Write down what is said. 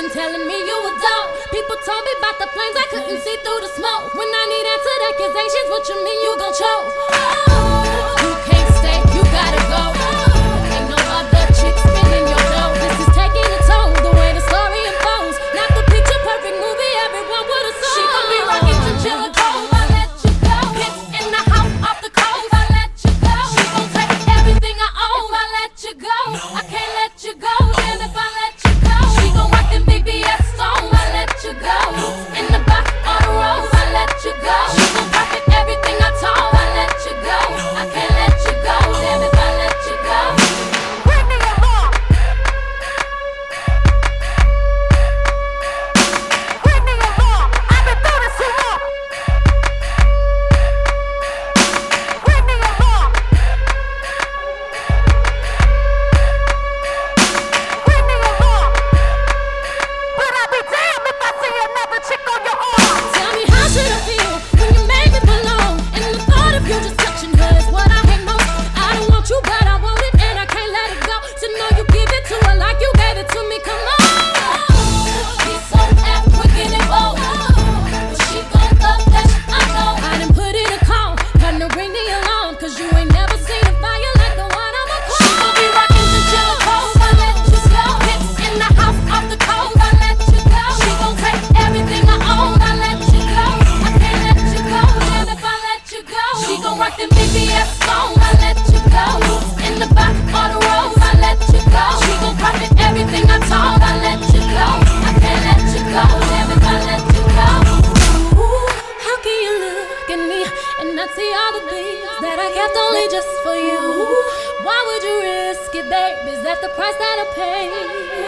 been telling me you a dog. People told me about the flames, I couldn't see through the smoke. When I need answered accusations, what you mean you gon' choke? You can't stay, you gotta go. Ain't no other chick spinning your dough. This is taking a toll, the way the story unfolds. Not the picture perfect movie everyone would've sold. She gon' be rocking chinchilla cold. I let you go. Hits in the house off the coast. I let you go. She gon' take everything I own. I let you go. I can't let you go. Damn if I let you go. She gon' rock them BBS songs. I let you go. In the back on the road. I let you go. She gon' profit everything I told. I let you go. I can't let you go. Damn if I let you go. Bring me along. Bring me along. I've been through this too long. Bring me along. Bring me along. But I'll be damned if I see another chick on your arm. Tell me how should I feel when you make it belong? And the thought of you just touching her is what I hate most. I don't want you, but I want it, and I can't let it go. To know you give it to her like you gave it to me, come on. She's so apt, wicked and bold. But she gon' love that, I know. I done put in a call, time to ring the alarm, 'cause you ain't never seen a fire like the one I'm a call. She gon' be rockin' chinchilla cold. I let you go. Hits in the house off the coast. I let you go. She gon' take everything I own. I let you go. I can't let you go. Damn if I let you go. She gon' rock them BBS songs. I let you go. In the back on the road. I let you go. She gon' profit everything I told. I let you go. I can't let you go. Damn if I let you go. Ooh, how can you look at me and not see all the things that I kept only just for you? Why would you risk it, babe? Is that the price that I pay?